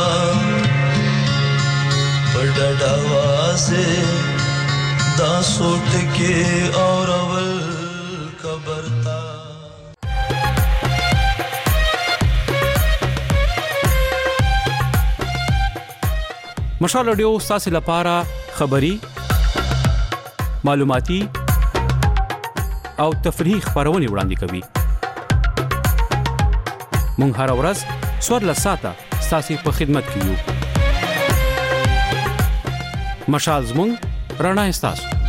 پډډا واسه دا سوټ کې اورول قبرتا مشال رادیو ستاسو لپاره خبری معلوماتي او تفریحي خبرونه وړاندې کوي مونږ هر ورځ سوار لساته ستاسو په خدمت کې یو مشال زموږ رڼا ستاسو